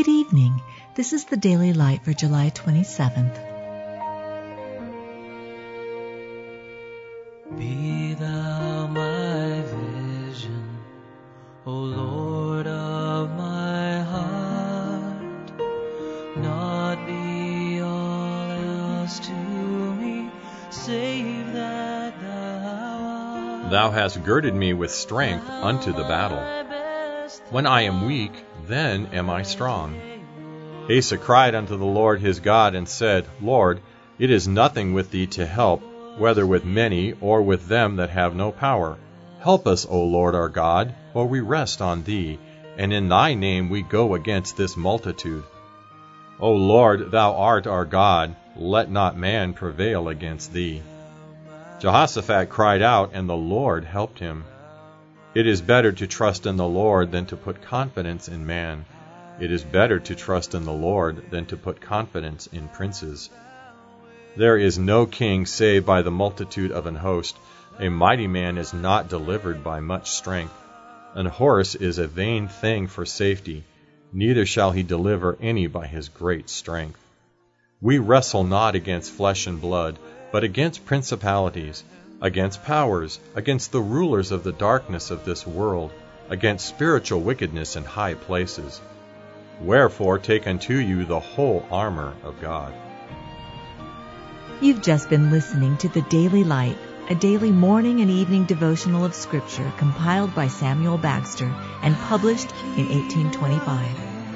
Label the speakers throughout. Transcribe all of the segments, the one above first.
Speaker 1: Good evening. This is the Daily Light for July 27th.
Speaker 2: Be thou my vision, O Lord of my heart, not be all else to me, save that thou art.
Speaker 3: Thou hast girded me with strength unto the battle. When I am weak, then am I strong. Asa cried unto the Lord his God, and said, Lord, it is nothing with thee to help, whether with many or with them that have no power. Help us, O Lord our God, for we rest on thee, and in thy name we go against this multitude. O Lord, thou art our God, let not man prevail against thee. Jehoshaphat cried out, and the Lord helped him. It is better to trust in the Lord than to put confidence in man. It is better to trust in the Lord than to put confidence in princes. There is no king save by the multitude of an host. A mighty man is not delivered by much strength. An horse is a vain thing for safety, neither shall he deliver any by his great strength. We wrestle not against flesh and blood, but against principalities, against powers, against the rulers of the darkness of this world, against spiritual wickedness in high places. Wherefore take unto you the whole armor of God.
Speaker 1: You've just been listening to the Daily Light, a daily morning and evening devotional of Scripture compiled by Samuel Bagster and published in 1825.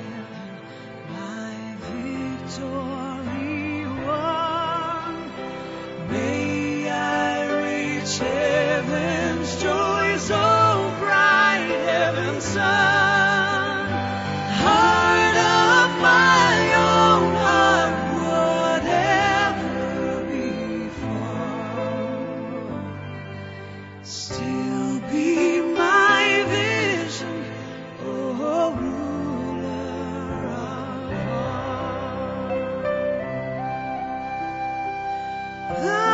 Speaker 2: May I reach heaven's joy, so bright, heaven's sun. Heart of my own heart, whatever befall, still be my vision, O ruler of all.